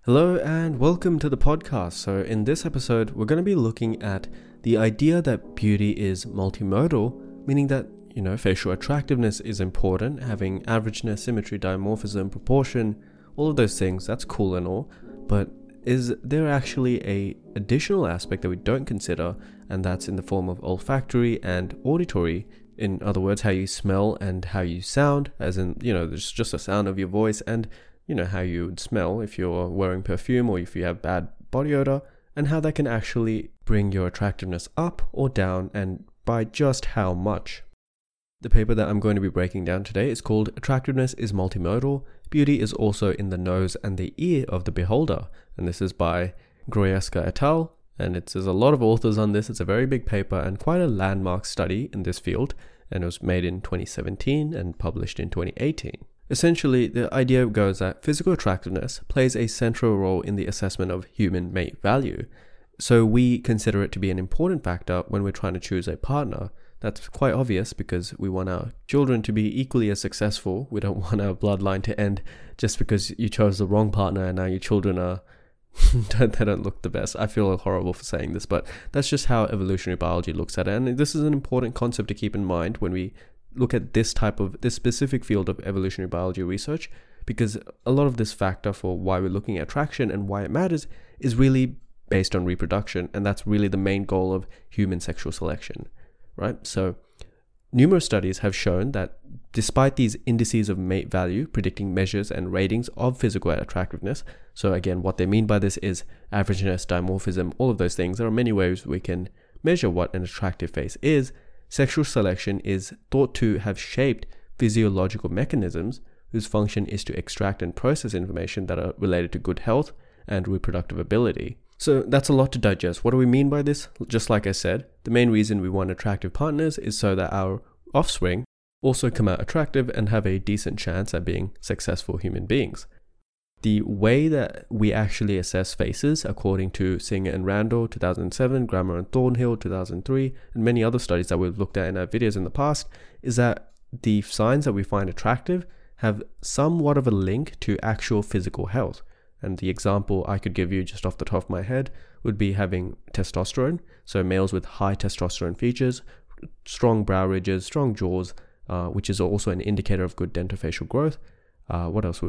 Hello and welcome to the podcast. So in this episode, we're going to be looking at the idea that beauty is multimodal, meaning that, facial attractiveness is important, having averageness, symmetry, dimorphism, proportion, all of those things, that's cool and all, but is there actually a additional aspect that we don't consider, and that's in the form of olfactory and auditory? In other words, how you smell and how you sound, as in, there's just the sound of your voice and how you would smell if you're wearing perfume or if you have bad body odor, and how that can actually bring your attractiveness up or down, and by just how much. The paper that I'm going to be breaking down today is called Attractiveness is Multimodal. Beauty is also in the nose and the ear of the beholder. And this is by Gruevska et al. And there's a lot of authors on this. It's a very big paper and quite a landmark study in this field. And it was made in 2017 and published in 2018. Essentially, the idea goes that physical attractiveness plays a central role in the assessment of human mate value. So we consider it to be an important factor when we're trying to choose a partner. That's quite obvious because we want our children to be equally as successful. We don't want our bloodline to end just because you chose the wrong partner and now your children are they don't look the best. I feel horrible for saying this, but that's just how evolutionary biology looks at it. And this is an important concept to keep in mind when we look at this specific field of evolutionary biology research, because a lot of this factor for why we're looking at attraction and why it matters is really based on reproduction, and that's really the main goal of human sexual selection, right? So numerous studies have shown that despite these indices of mate value predicting measures and ratings of physical attractiveness, so again, what they mean by this is averageness, dimorphism, all of those things. There are many ways we can measure what an attractive face is. Sexual selection is thought to have shaped physiological mechanisms whose function is to extract and process information that are related to good health and reproductive ability. So that's a lot to digest. What do we mean by this? Just like I said, the main reason we want attractive partners is so that our offspring also come out attractive and have a decent chance at being successful human beings. The way that we actually assess faces, according to Singer and Randall 2007, Grammer and Thornhill 2003, and many other studies that we've looked at in our videos in the past, is that the signs that we find attractive have somewhat of a link to actual physical health. And the example I could give you just off the top of my head would be having testosterone. So males with high testosterone features, strong brow ridges, strong jaws, which is also an indicator of good dentofacial growth. What else?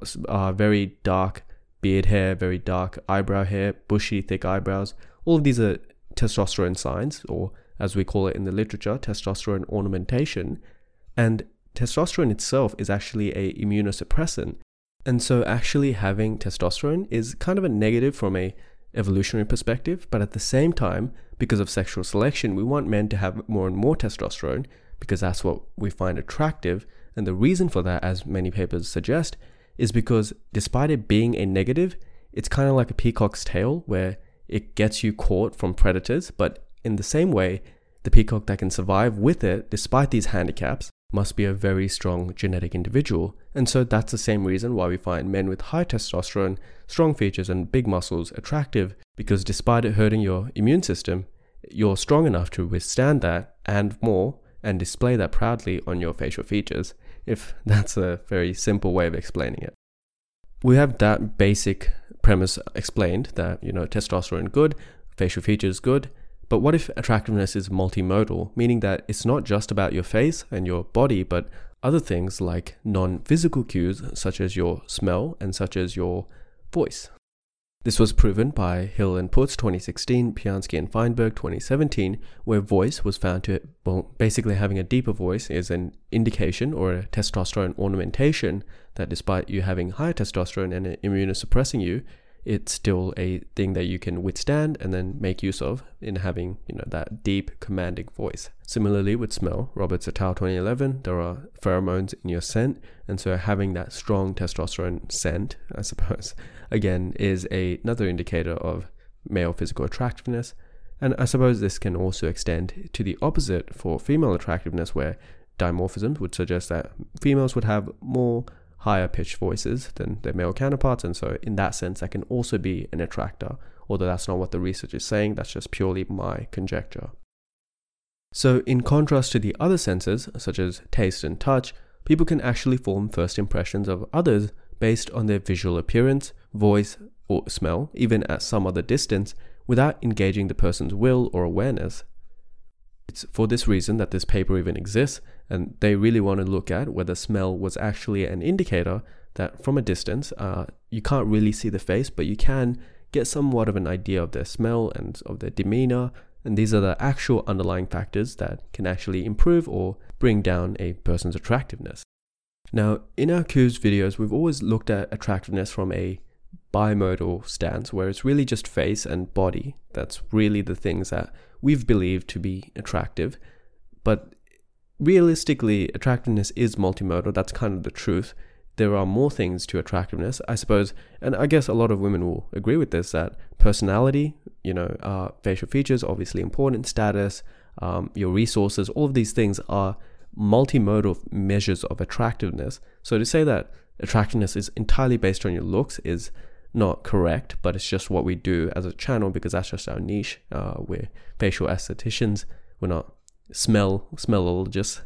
Very dark beard hair, very dark eyebrow hair, bushy, thick eyebrows. All of these are testosterone signs, or as we call it in the literature, testosterone ornamentation. And testosterone itself is actually a immunosuppressant. And so actually having testosterone is kind of a negative from a evolutionary perspective, but at the same time, because of sexual selection, we want men to have more and more testosterone because that's what we find attractive. And the reason for that, as many papers suggest, is because despite it being a negative, it's kind of like a peacock's tail where it gets you caught from predators, but in the same way, the peacock that can survive with it, despite these handicaps, must be a very strong genetic individual. And so that's the same reason why we find men with high testosterone, strong features and big muscles attractive, because despite it hurting your immune system, you're strong enough to withstand that and more, and display that proudly on your facial features, if that's a very simple way of explaining it. We have that basic premise explained that, testosterone good, facial features good, but what if attractiveness is multimodal, meaning that it's not just about your face and your body, but other things like non-physical cues such as your smell and such as your voice. This was proven by Hill and Putz 2016, Piansky and Feinberg 2017, where voice was found to, basically having a deeper voice is an indication or a testosterone ornamentation that despite you having higher testosterone and immunosuppressing you, it's still a thing that you can withstand and then make use of in having, that deep, commanding voice. Similarly with smell, Roberts et al. 2011, there are pheromones in your scent, and so having that strong testosterone scent, I suppose, again, is another indicator of male physical attractiveness. And I suppose this can also extend to the opposite for female attractiveness, where dimorphism would suggest that females would have more higher pitched voices than their male counterparts, and so in that sense that can also be an attractor, although that's not what the research is saying, that's just purely my conjecture. So in contrast to the other senses, such as taste and touch, people can actually form first impressions of others based on their visual appearance, voice, or smell, even at some other distance, without engaging the person's will or awareness. It's for this reason that this paper even exists, and they really want to look at whether smell was actually an indicator that from a distance, you can't really see the face, but you can get somewhat of an idea of their smell and of their demeanor, and these are the actual underlying factors that can actually improve or bring down a person's attractiveness. Now, in our Q's videos, we've always looked at attractiveness from a bimodal stance, where it's really just face and body. That's really the things that we've believed to be attractive. But realistically, attractiveness is multimodal. That's kind of the truth. There are more things to attractiveness, I suppose, and I guess a lot of women will agree with this, that personality, facial features, obviously important, status, your resources, all of these things are multimodal measures of attractiveness. So to say that attractiveness is entirely based on your looks is not correct, but it's just what we do as a channel because that's just our niche. We're facial estheticians. We're not smellologists,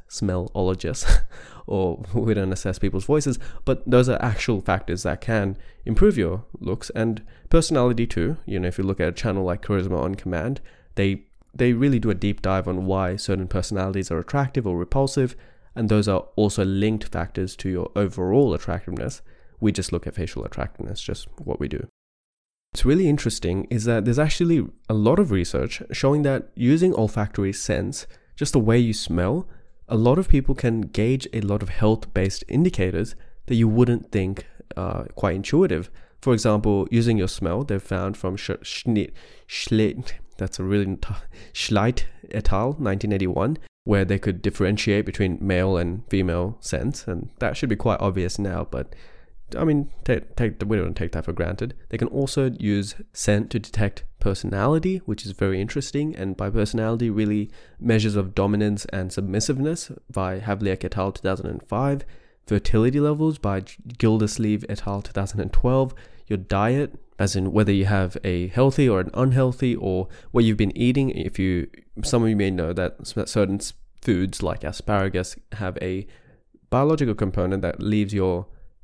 or we don't assess people's voices, but those are actual factors that can improve your looks and personality too. If you look at a channel like Charisma on Command, they really do a deep dive on why certain personalities are attractive or repulsive, and those are also linked factors to your overall attractiveness. We just look at facial attractiveness, just what we do. What's really interesting is that there's actually a lot of research showing that using olfactory sense, just the way you smell, a lot of people can gauge a lot of health-based indicators that you wouldn't think quite intuitive. For example, using your smell, they've found from Schleit et al., 1981, where they could differentiate between male and female scents, and that should be quite obvious now, but I mean, we don't take that for granted. They can also use scent to detect personality, which is very interesting, and by personality, really measures of dominance and submissiveness by Havliak et al. 2005, fertility levels by Gildersleeve et al. 2012, your diet, as in whether you have a healthy or an unhealthy, or what you've been eating. Some of you may know that certain foods like asparagus have a biological component that leaves your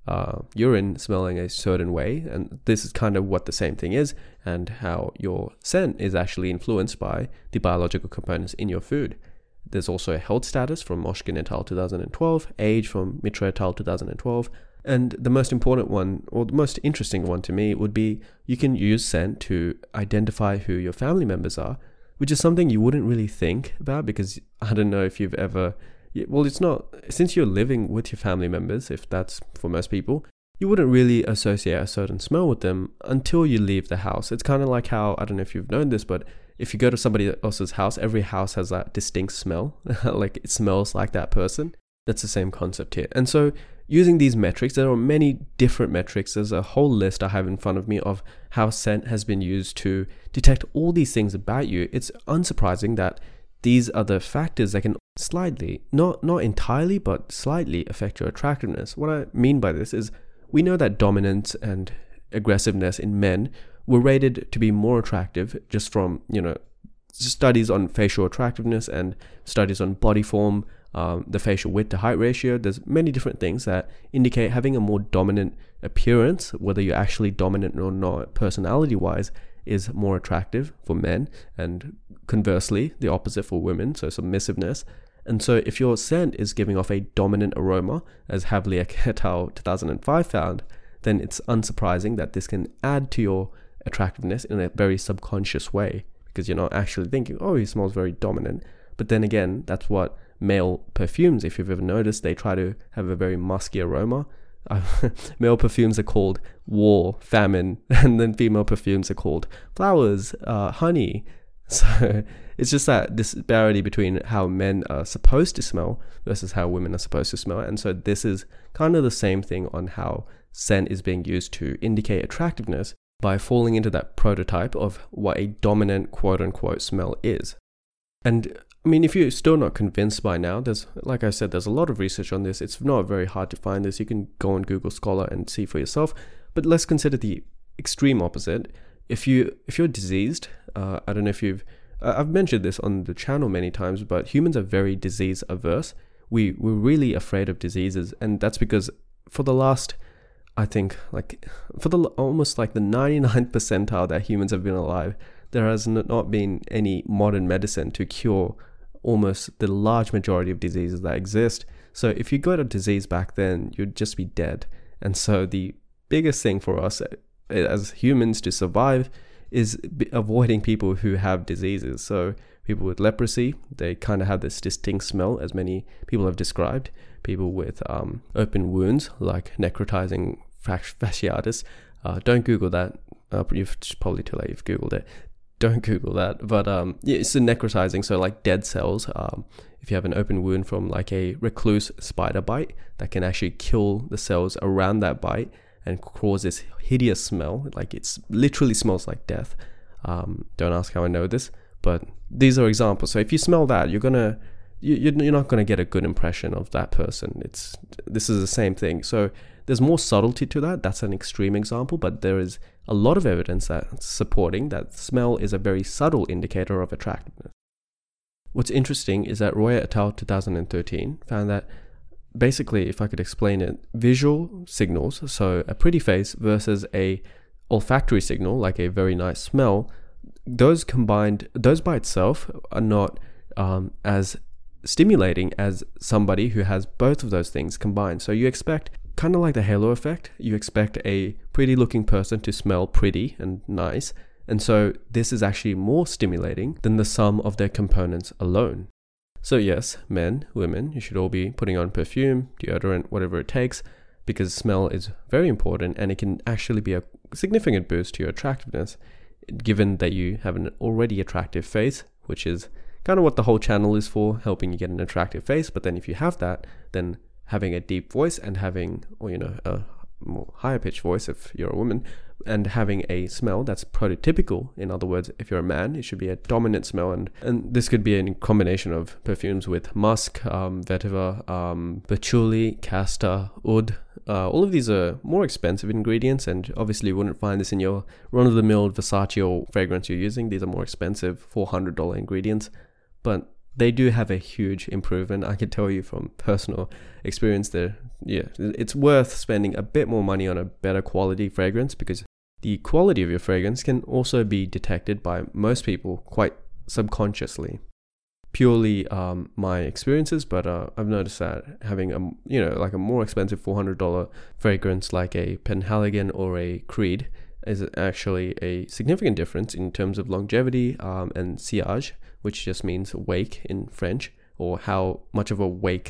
urine smelling a certain way, and this is kind of what the same thing is, and how your scent is actually influenced by the biological components in your food. There's also a health status from Moshkin et al. 2012, age from Mitra et al. 2012, and the most important one, or the most interesting one to me, would be you can use scent to identify who your family members are, which is something you wouldn't really think about, because I don't know if you've ever... Well, it's not, since you're living with your family members, if that's for most people, you wouldn't really associate a certain smell with them until you leave the house. It's kind of like how, I don't know if you've known this, but if you go to somebody else's house, every house has that distinct smell, like it smells like that person. That's the same concept here. And so using these metrics, there are many different metrics. There's a whole list I have in front of me of how scent has been used to detect all these things about you. It's unsurprising that these are the factors that can slightly, not entirely, but slightly affect your attractiveness. What I mean by this is we know that dominance and aggressiveness in men were rated to be more attractive just from, studies on facial attractiveness and studies on body form, the facial width to height ratio. There's many different things that indicate having a more dominant appearance, whether you're actually dominant or not, personality-wise, is more attractive for men, and conversely, the opposite for women, so submissiveness. And so if your scent is giving off a dominant aroma, as Havliak et al. 2005 found, then it's unsurprising that this can add to your attractiveness in a very subconscious way, because you're not actually thinking, oh, he smells very dominant. But then again, that's what male perfumes, if you've ever noticed, they try to have a very musky aroma. Male perfumes are called war, famine, and then female perfumes are called flowers, honey. So it's just that disparity between how men are supposed to smell versus how women are supposed to smell. And so this is kind of the same thing on how scent is being used to indicate attractiveness by falling into that prototype of what a dominant quote-unquote smell is. And I mean, if you're still not convinced by now, like I said, there's a lot of research on this. It's not very hard to find this. You can go on Google Scholar and see for yourself. But let's consider the extreme opposite. If you're diseased, I don't know if I've mentioned this on the channel many times, but humans are very disease averse. We're really afraid of diseases, and that's because for the last, I think like for the almost like the 99th percentile that humans have been alive, there has not been any modern medicine to cure almost the large majority of diseases that exist. So if you got a disease back then, you'd just be dead. And so the biggest thing for us as humans to survive is avoiding people who have diseases. So people with leprosy, they kind of have this distinct smell, as many people have described. People with open wounds, like necrotizing fasciitis. Don't Google that. You've probably too late. You've Googled it. Don't Google that. But yeah, it's necrotizing. So like dead cells. If you have an open wound from like a recluse spider bite, that can actually kill the cells around that bite and cause this hideous smell. Like it's literally smells like death. Don't ask how I know this, but these are examples. So if you smell that, you're not gonna get a good impression of that person. This is the same thing. So there's more subtlety to that. That's an extreme example, but there is a lot of evidence that's supporting that smell is a very subtle indicator of attractiveness. What's interesting is that Royer et al. 2013 found that basically, if I could explain it, visual signals, so a pretty face versus a olfactory signal, like a very nice smell, those by itself are not as stimulating as somebody who has both of those things combined. So you expect, kind of like the halo effect, you expect a pretty looking person to smell pretty and nice. And so this is actually more stimulating than the sum of their components alone. So yes, men, women, you should all be putting on perfume, deodorant, whatever it takes, because smell is very important and it can actually be a significant boost to your attractiveness, given that you have an already attractive face, which is kind of what the whole channel is for, helping you get an attractive face. But then if you have that, then having a deep voice and having, or a more higher pitched voice if you're a woman, and having a smell that's prototypical. In other words, if you're a man, it should be a dominant smell, and this could be a combination of perfumes with musk, vetiver, patchouli, castor, oud. All of these are more expensive ingredients, and obviously you wouldn't find this in your run-of-the-mill Versace or fragrance you're using. These are more expensive $400 ingredients, but they do have a huge improvement. I can tell you from personal experience there. Yeah, it's worth spending a bit more money on a better quality fragrance, because the quality of your fragrance can also be detected by most people quite subconsciously. Purely my experiences, but I've noticed that having like a more expensive $400 fragrance like a Penhaligon or a Creed is actually a significant difference in terms of longevity and sillage, which just means wake in French, or how much of a wake,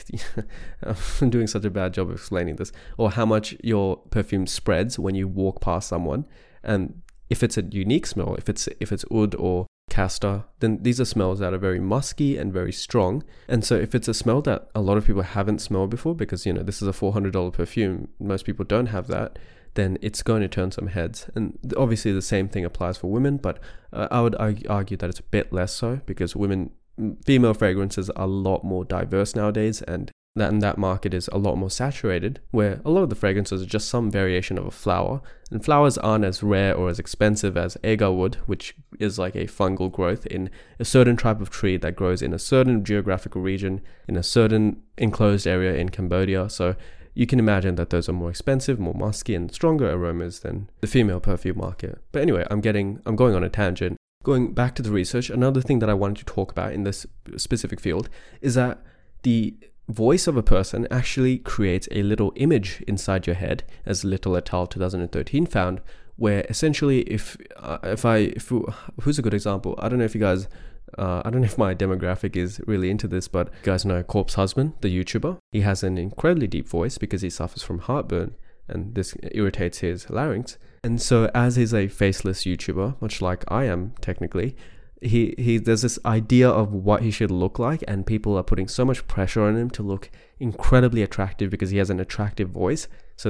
I'm doing such a bad job of explaining this, or how much your perfume spreads when you walk past someone. And if it's a unique smell, if it's oud or castor, then these are smells that are very musky and very strong. And so if it's a smell that a lot of people haven't smelled before, because this is a $400 perfume, most people don't have that, then it's going to turn some heads. And obviously the same thing applies for women, but I would argue that it's a bit less so, because female fragrances are a lot more diverse nowadays, and that market is a lot more saturated, where a lot of the fragrances are just some variation of a flower, and flowers aren't as rare or as expensive as agar wood, which is like a fungal growth in a certain type of tree that grows in a certain geographical region in a certain enclosed area in Cambodia. So you can imagine that those are more expensive, more musky, and stronger aromas than the female perfume market. But anyway, I'm going on a tangent. Going back to the research, another thing that I wanted to talk about in this specific field is that the voice of a person actually creates a little image inside your head, as Little et al. 2013 found, where essentially who's a good example? I don't know if you guys, I don't know if my demographic is really into this, but you guys know Corpse Husband, the YouTuber. He has an incredibly deep voice because he suffers from heartburn, and this irritates his larynx. And so as he's a faceless YouTuber, much like I am technically, he there's this idea of what he should look like, and people are putting so much pressure on him to look incredibly attractive because he has an attractive voice. So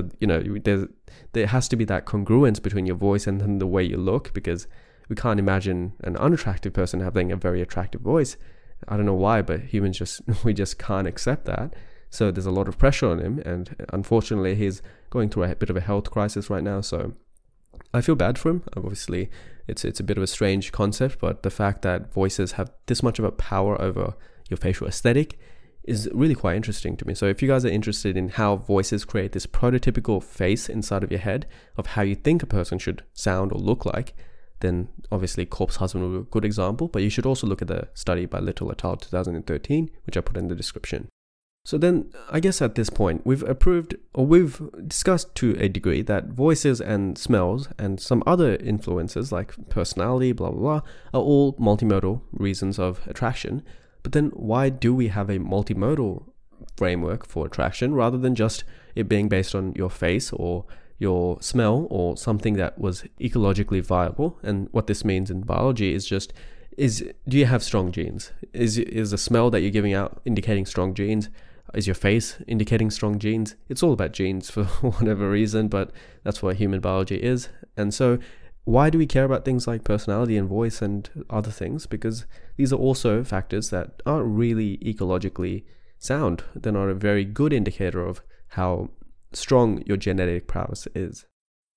there has to be that congruence between your voice and then the way you look, because we can't imagine an unattractive person having a very attractive voice. I don't know why, but humans we just can't accept that. So there's a lot of pressure on him, and unfortunately he's going through a bit of a health crisis right now. So I feel bad for him. Obviously, it's a bit of a strange concept, but the fact that voices have this much of a power over your facial aesthetic is really quite interesting to me. So if you guys are interested in how voices create this prototypical face inside of your head of how you think a person should sound or look like, then obviously Corpse Husband will be a good example, but you should also look at the study by Little et al. 2013, which I put in the description. So then, I guess at this point, we've discussed to a degree that voices and smells and some other influences like personality, blah, blah, blah, are all multimodal reasons of attraction. But then why do we have a multimodal framework for attraction rather than just it being based on your face or your smell or something that was ecologically viable? And what this means in biology is do you have strong genes? Is the smell that you're giving out indicating strong genes? Is your face indicating strong genes? It's all about genes for whatever reason, but that's what human biology is. And so why do we care about things like personality and voice and other things? Because these are also factors that aren't really ecologically sound. They're not a very good indicator of how strong your genetic prowess is.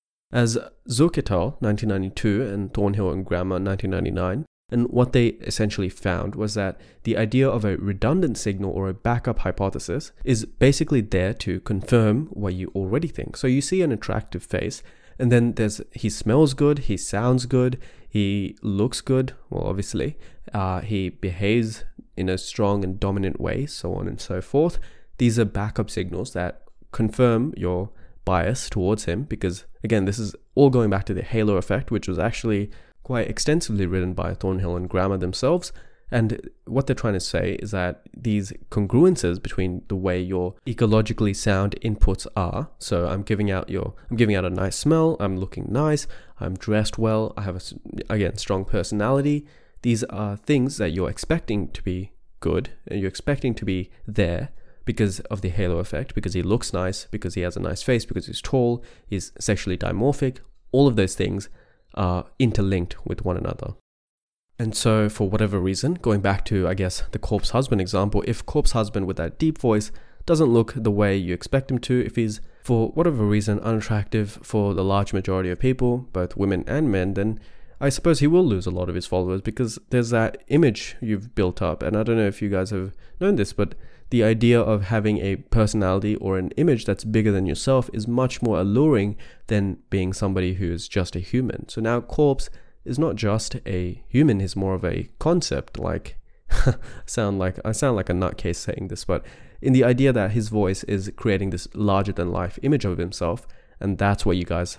As Zook et al. 1992 and Thornhill and Grammer 1999, and what they essentially found was that the idea of a redundant signal or a backup hypothesis is basically there to confirm what you already think. So you see an attractive face, and then he smells good, he sounds good, he looks good, well obviously, he behaves in a strong and dominant way, so on and so forth. These are backup signals that confirm your bias towards him, because again, this is all going back to the halo effect, which was actually quite extensively written by Thornhill and Grammer themselves. And what they're trying to say is that these congruences between the way your ecologically sound inputs are, so I'm giving out a nice smell, I'm looking nice, I'm dressed well, I have again strong personality. These are things that you're expecting to be good and you're expecting to be there because of the halo effect, because he looks nice, because he has a nice face, because he's tall, he's sexually dimorphic. All of those things are interlinked with one another. And so for whatever reason, going back to, I guess, the Corpse Husband example, if Corpse Husband with that deep voice doesn't look the way you expect him to, if he's for whatever reason unattractive for the large majority of people, both women and men, then I suppose he will lose a lot of his followers, because there's that image you've built up. And I don't know if you guys have known this, but the idea of having a personality or an image that's bigger than yourself is much more alluring than being somebody who is just a human. So now Corpse is not just a human, he's more of a concept. Like I sound like a nutcase saying this, but in the idea that his voice is creating this larger than life image of himself. And that's what you guys,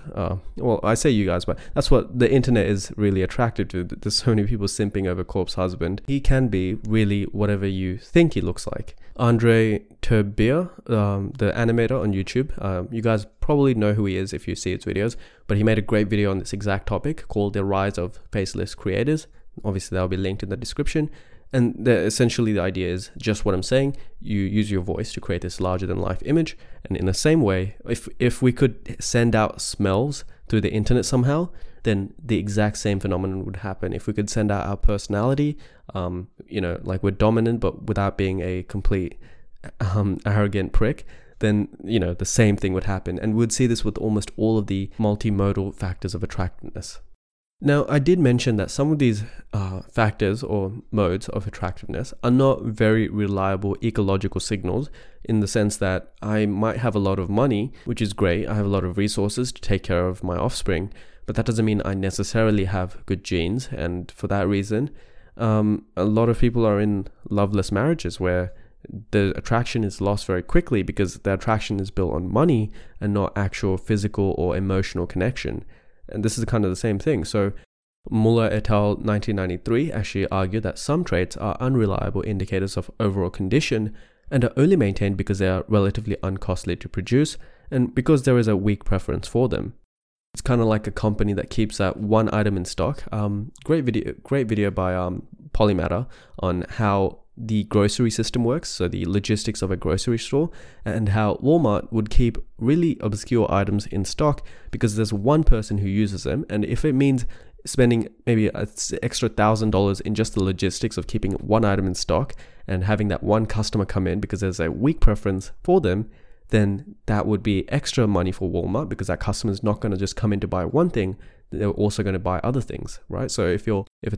I say you guys, but that's what the internet is really attracted to. There's so many people simping over Corpse Husband. He can be really whatever you think he looks like. Andre Terbier, the animator on YouTube, you guys probably know who he is if you see his videos, but he made a great video on this exact topic called The Rise of Faceless Creators. Obviously, that'll be linked in the description. And essentially the idea is just what I'm saying. You use your voice to create this larger than life image. And in the same way, if we could send out smells through the internet somehow, then the exact same phenomenon would happen. If we could send out our personality, like we're dominant, but without being a complete arrogant prick, then, the same thing would happen. And we'd see this with almost all of the multimodal factors of attractiveness. Now, I did mention that some of these factors or modes of attractiveness are not very reliable ecological signals, in the sense that I might have a lot of money, which is great. I have a lot of resources to take care of my offspring, but that doesn't mean I necessarily have good genes. And for that reason, a lot of people are in loveless marriages where the attraction is lost very quickly because the attraction is built on money and not actual physical or emotional connection. And this is kind of the same thing. So Muller et al. 1993 actually argued that some traits are unreliable indicators of overall condition and are only maintained because they are relatively uncostly to produce and because there is a weak preference for them. It's kind of like a company that keeps that one item in stock. Great video by Polymatter on how the grocery system works, so the logistics of a grocery store, and how Walmart would keep really obscure items in stock because there's one person who uses them, and if it means spending maybe an extra $1,000 in just the logistics of keeping one item in stock and having that one customer come in because there's a weak preference for them, then that would be extra money for Walmart because that customer is not going to just come in to buy one thing, they're also going to buy other things, right? So if it's a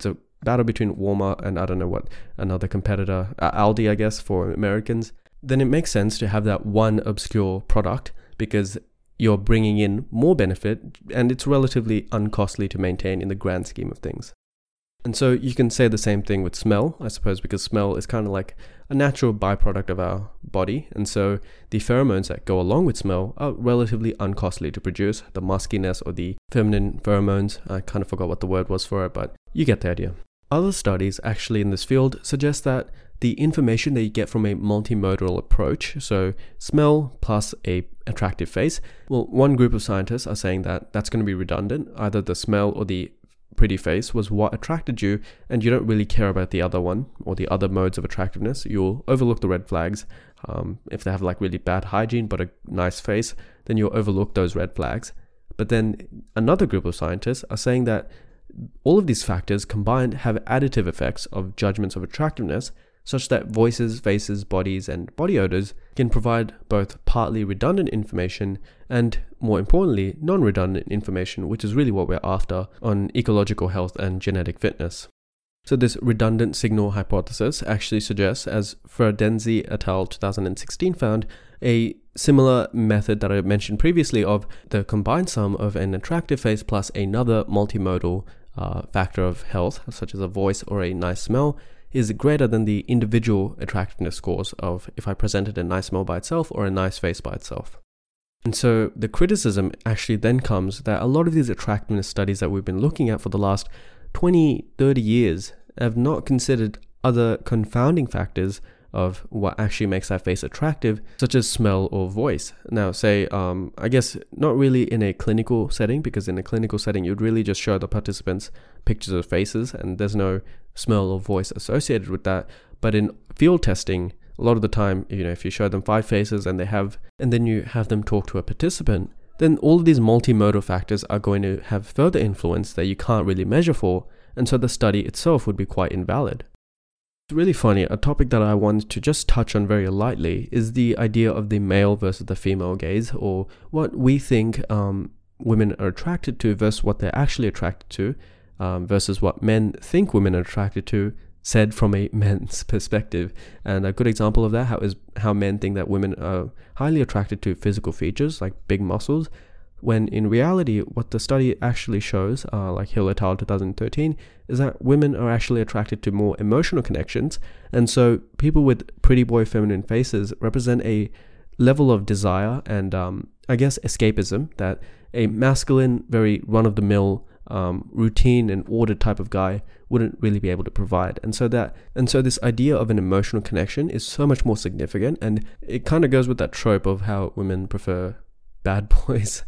battle between Walmart and I don't know what another competitor, Aldi, I guess, for Americans, then it makes sense to have that one obscure product because you're bringing in more benefit and it's relatively uncostly to maintain in the grand scheme of things. And so you can say the same thing with smell, I suppose, because smell is kind of like a natural byproduct of our body. And so the pheromones that go along with smell are relatively uncostly to produce. The muskiness or the feminine pheromones, I kind of forgot what the word was for it, but you get the idea. Other studies actually in this field suggest that the information that you get from a multimodal approach, so smell plus a attractive face, well, one group of scientists are saying that that's going to be redundant. Either the smell or the pretty face was what attracted you, and you don't really care about the other one or the other modes of attractiveness. You'll overlook the red flags. If they have like really bad hygiene but a nice face, then you'll overlook those red flags. But then another group of scientists are saying that all of these factors combined have additive effects of judgments of attractiveness, such that voices, faces, bodies, and body odors can provide both partly redundant information and, more importantly, non-redundant information, which is really what we're after on ecological health and genetic fitness. So this redundant signal hypothesis actually suggests, as Ferdenzi et al. 2016 found, a similar method that I mentioned previously of the combined sum of an attractive face plus another multimodal factor of health, such as a voice or a nice smell, is greater than the individual attractiveness scores of if I presented a nice smell by itself or a nice face by itself. And so the criticism actually then comes that a lot of these attractiveness studies that we've been looking at for the last 20, 30 years have not considered other confounding factors of what actually makes that face attractive, such as smell or voice. Now, say, I guess not really in a clinical setting, because in a clinical setting, you'd really just show the participants pictures of faces and there's no smell or voice associated with that. But in field testing, a lot of the time, if you show them 5 faces and then you have them talk to a participant, then all of these multimodal factors are going to have further influence that you can't really measure for, and so the study itself would be quite invalid. It's really funny, a topic that I wanted to just touch on very lightly is the idea of the male versus the female gaze, or what we think women are attracted to versus what they're actually attracted to, versus what men think women are attracted to, said from a men's perspective. And a good example of that is how men think that women are highly attracted to physical features like big muscles, when in reality what the study actually shows, like Hill et al. 2013, is that women are actually attracted to more emotional connections. And so people with pretty boy feminine faces represent a level of desire and I guess escapism that a masculine, very run-of-the-mill, routine and ordered type of guy wouldn't really be able to provide. And so this idea of an emotional connection is so much more significant, and it kind of goes with that trope of how women prefer bad boys.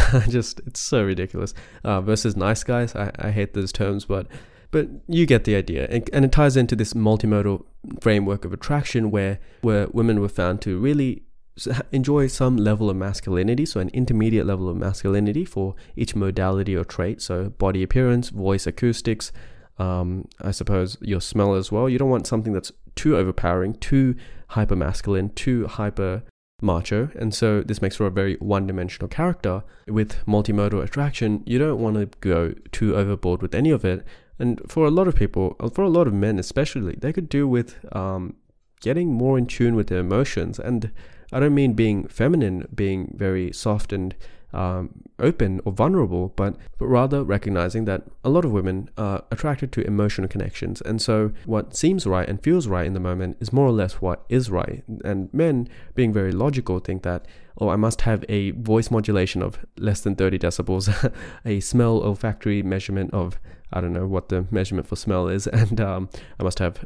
It's so ridiculous. Versus nice guys. I hate those terms, but you get the idea. And it ties into this multimodal framework of attraction where women were found to really enjoy some level of masculinity, so an intermediate level of masculinity for each modality or trait. So body appearance, voice, acoustics, I suppose your smell as well. You don't want something that's too overpowering, too hyper masculine, too hyper macho, and so this makes for a very one-dimensional character. With multimodal attraction, you don't want to go too overboard with any of it, and for a lot of people, for a lot of men especially, they could do with getting more in tune with their emotions. And I don't mean being feminine, being very soft and open or vulnerable, but rather recognizing that a lot of women are attracted to emotional connections. And so what seems right and feels right in the moment is more or less what is right. And men, being very logical, think that, I must have a voice modulation of less than 30 decibels, a smell olfactory measurement of, I don't know what the measurement for smell is, and I must have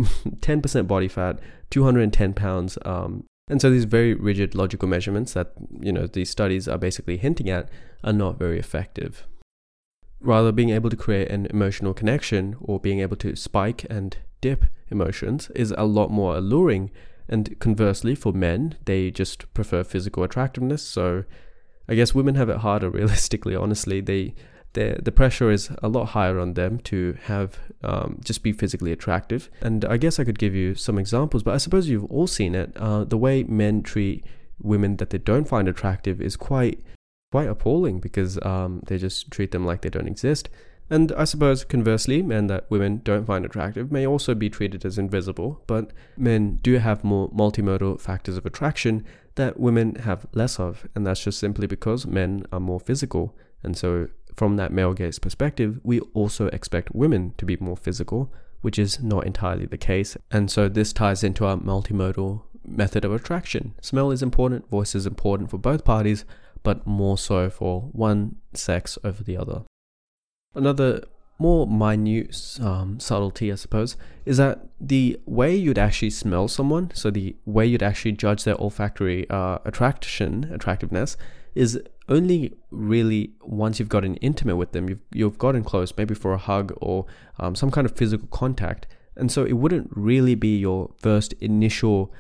10% body fat, 210 pounds, and so these very rigid logical measurements that, these studies are basically hinting at are not very effective. Rather, being able to create an emotional connection or being able to spike and dip emotions is a lot more alluring. And conversely, for men, they just prefer physical attractiveness. So I guess women have it harder, realistically, honestly. The pressure is a lot higher on them to have just be physically attractive. And I guess I could give you some examples, but I suppose you've all seen it. The way men treat women that they don't find attractive is quite appalling, because they just treat them like they don't exist. And I suppose conversely, men that women don't find attractive may also be treated as invisible, but men do have more multimodal factors of attraction that women have less of, and that's just simply because men are more physical. And so from that male gaze perspective, we also expect women to be more physical, which is not entirely the case. And so this ties into our multimodal method of attraction. Smell is important, voice is important for both parties, but more so for one sex over the other. Another more minute subtlety, I suppose, is that the way you'd actually smell someone, so the way you'd actually judge their olfactory attractiveness, is only really once you've gotten intimate with them, you've gotten close, maybe for a hug or some kind of physical contact. And so it wouldn't really be your first initial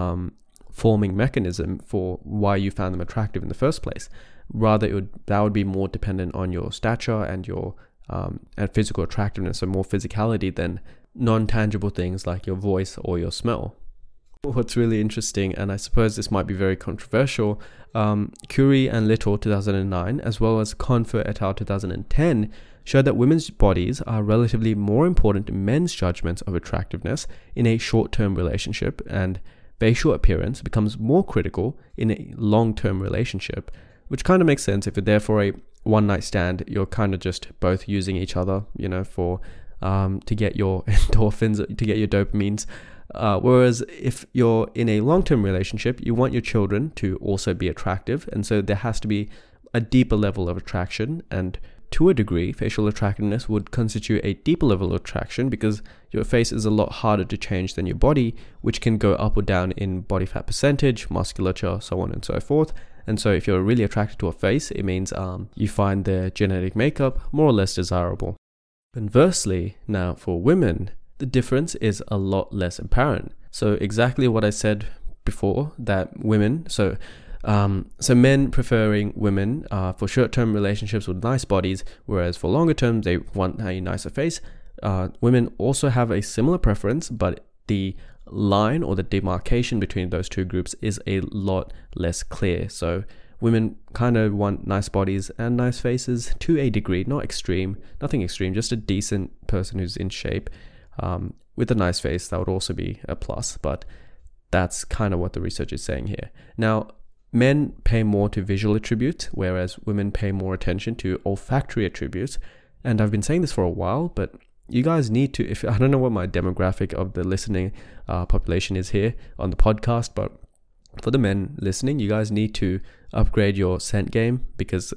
forming mechanism for why you found them attractive in the first place. Rather, that would be more dependent on your stature and your and physical attractiveness, so more physicality than non-tangible things like your voice or your smell. What's really interesting, and I suppose this might be very controversial, Curie and Little 2009, as well as Confer et al. 2010, showed that women's bodies are relatively more important in men's judgments of attractiveness in a short-term relationship, and facial appearance becomes more critical in a long-term relationship, which kind of makes sense. If you're there for a one-night stand, you're kind of just both using each other, for to get your endorphins, to get your dopamines. Whereas if you're in a long-term relationship, you want your children to also be attractive, and so there has to be a deeper level of attraction. And to a degree, facial attractiveness would constitute a deeper level of attraction because your face is a lot harder to change than your body, which can go up or down in body fat percentage, musculature, so on and so forth. And so if you're really attracted to a face, it means you find their genetic makeup more or less desirable. Conversely, now for women, the difference is a lot less apparent. So exactly what I said before, that women, so men preferring women for short-term relationships with nice bodies, whereas for longer term, they want a nicer face. Women also have a similar preference, but the line or the demarcation between those two groups is a lot less clear. So women kind of want nice bodies and nice faces to a degree, nothing extreme, just a decent person who's in shape with a nice face. That would also be a plus, but that's kind of what the research is saying here. Now, men pay more to visual attributes, whereas women pay more attention to olfactory attributes. And I've been saying this for a while, but you guys need to, I don't know what my demographic of the listening population is here on the podcast, but for the men listening, you guys need to upgrade your scent game, because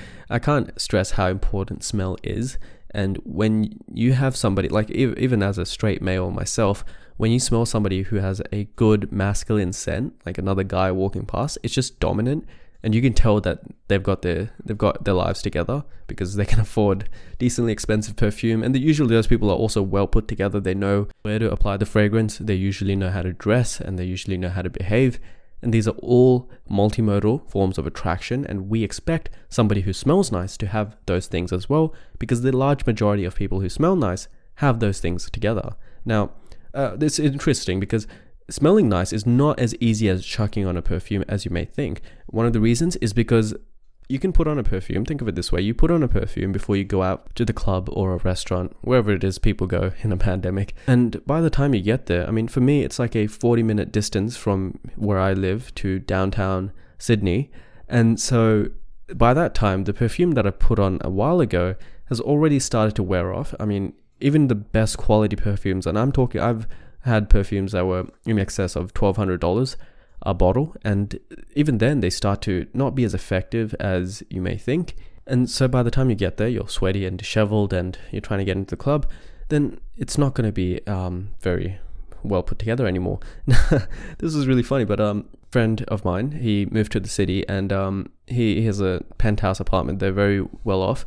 I can't stress how important smell is. And when you have somebody, like even as a straight male myself, when you smell somebody who has a good masculine scent, like another guy walking past, it's just dominant. And you can tell that they've got their lives together because they can afford decently expensive perfume. And usually those people are also well put together. They know where to apply the fragrance. They usually know how to dress, and they usually know how to behave. And these are all multimodal forms of attraction. And we expect somebody who smells nice to have those things as well, because the large majority of people who smell nice have those things together. Now, this is interesting because smelling nice is not as easy as chucking on a perfume as you may think. One of the reasons is because you can put on a perfume. Think of it this way. You put on a perfume before you go out to the club or a restaurant, wherever it is people go in a pandemic. And by the time you get there, I mean, for me, it's like a 40-minute distance from where I live to downtown Sydney. And so by that time, the perfume that I put on a while ago has already started to wear off. I mean, even the best quality perfumes, and I've had perfumes that were in excess of $1,200 a bottle, and even then they start to not be as effective as you may think. And so by the time you get there, you're sweaty and disheveled and you're trying to get into the club, then it's not going to be very well put together anymore. This is really funny, but a friend of mine, he moved to the city, and he has a penthouse apartment. They're very well off.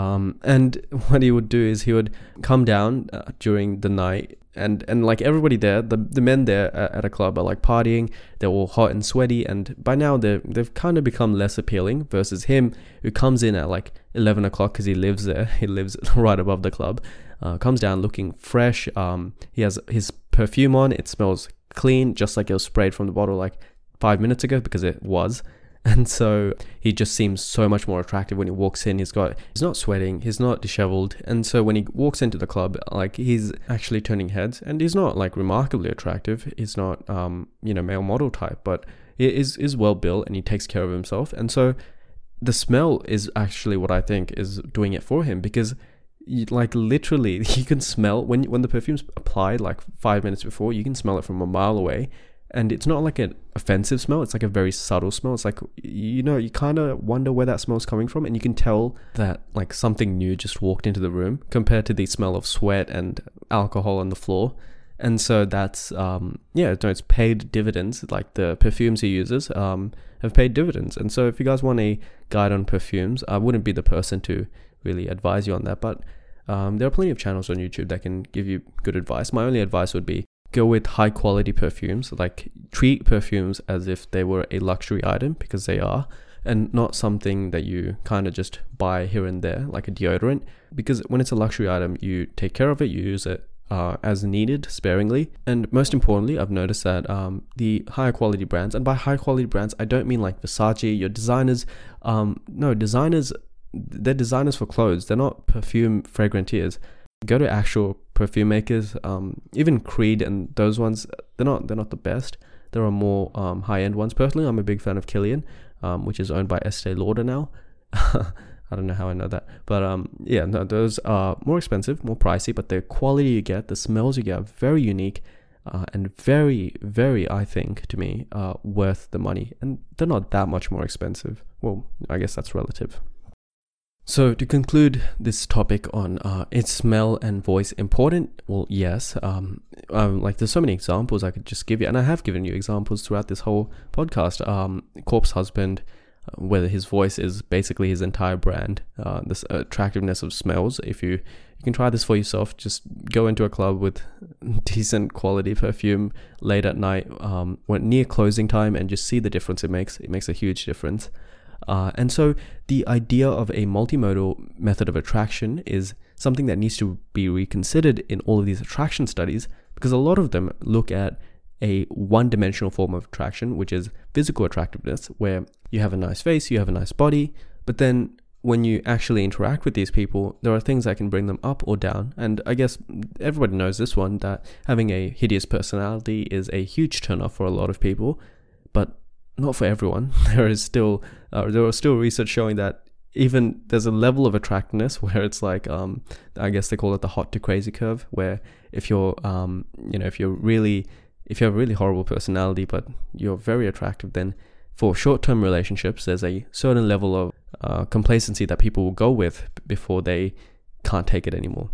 And what he would do is he would come down during the night, and like everybody there, the men there at a club are like partying. They're all hot and sweaty, and by now they've kind of become less appealing versus him, who comes in at like 11 o'clock because he lives there. He lives right above the club. Comes down looking fresh. He has his perfume on. It smells clean, just like it was sprayed from the bottle like 5 minutes ago, because it was. And so he just seems so much more attractive when he walks in. He's not sweating, he's not disheveled. And so when he walks into the club, like, he's actually turning heads, and he's not like remarkably attractive. He's not, male model type, but he is well built and he takes care of himself. And so the smell is actually what I think is doing it for him, because literally you can smell when the perfume's applied like 5 minutes before, you can smell it from a mile away. And it's not like an offensive smell, it's like a very subtle smell. It's like, you kind of wonder where that smell's coming from, and you can tell that like something new just walked into the room compared to the smell of sweat and alcohol on the floor. And so that's, it's paid dividends. Like, the perfumes he uses have paid dividends. And so if you guys want a guide on perfumes, I wouldn't be the person to really advise you on that. But there are plenty of channels on YouTube that can give you good advice. My only advice would be, go with high quality perfumes. Like, treat perfumes as if they were a luxury item, because they are, and not something that you kind of just buy here and there, like a deodorant. Because when it's a luxury item, you take care of it, you use it as needed, sparingly. And most importantly, I've noticed that the higher quality brands, and by high quality brands, I don't mean like Versace, your designers. They're designers for clothes. They're not perfume fragranteers. Go to actual perfume makers. Even Creed and those ones, they're not the best. There are more high-end ones. Personally, I'm a big fan of Kilian, which is owned by Estee Lauder now. I don't know how I know that, but those are more expensive, more pricey, but the quality you get, the smells you get, are very unique, and very, very, I think, to me, worth the money. And they're not that much more expensive. Well, I guess that's relative. So to conclude this topic on is smell and voice important? Well, yes. There's so many examples I could just give you, and I have given you examples throughout this whole podcast. Corpse Husband, whether his voice is basically his entire brand. This attractiveness of smells. If you can try this for yourself, just go into a club with decent quality perfume late at night, when near closing time, and just see the difference it makes. It makes a huge difference. And so the idea of a multimodal method of attraction is something that needs to be reconsidered in all of these attraction studies, because a lot of them look at a one-dimensional form of attraction, which is physical attractiveness, where you have a nice face, you have a nice body, but then when you actually interact with these people, there are things that can bring them up or down. And I guess everybody knows this one, that having a hideous personality is a huge turnoff for a lot of people, but not for everyone. There are still research showing that even there's a level of attractiveness where it's like, I guess they call it the hot to crazy curve, where if you're, if you have a really horrible personality, but you're very attractive, then for short-term relationships, there's a certain level of complacency that people will go with before they can't take it anymore.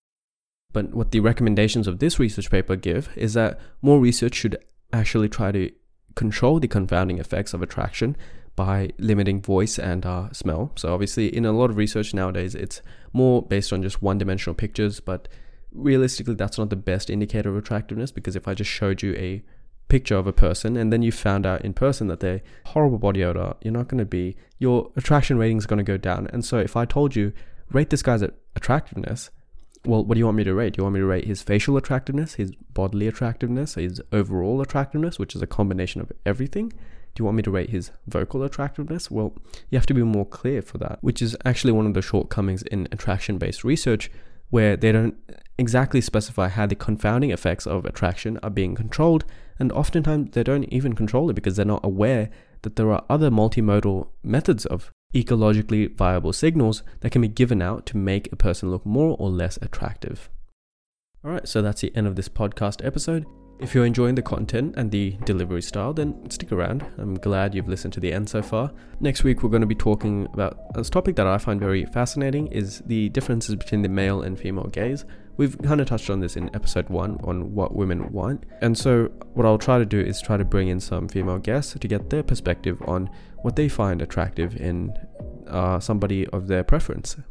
But what the recommendations of this research paper give is that more research should actually try to control the confounding effects of attraction by limiting voice and smell. So obviously in a lot of research nowadays, it's more based on just one-dimensional pictures, but realistically that's not the best indicator of attractiveness, because if I just showed you a picture of a person and then you found out in person that they're horrible body odor, your attraction rating is going to go down. And so if I told you, rate this guy's attractiveness, well, what do you want me to rate? Do you want me to rate his facial attractiveness, his bodily attractiveness, his overall attractiveness, which is a combination of everything? Do you want me to rate his vocal attractiveness? Well, you have to be more clear for that, which is actually one of the shortcomings in attraction-based research, where they don't exactly specify how the confounding effects of attraction are being controlled, and oftentimes they don't even control it because they're not aware that there are other multimodal methods of ecologically viable signals that can be given out to make a person look more or less attractive. Alright, so that's the end of this podcast episode. If you're enjoying the content and the delivery style, then stick around. I'm glad you've listened to the end so far. Next week, we're going to be talking about a topic that I find very fascinating, is the differences between the male and female gaze. We've kind of touched on this in episode 1 on what women want. And so what I'll try to do is try to bring in some female guests to get their perspective on what they find attractive in somebody of their preference.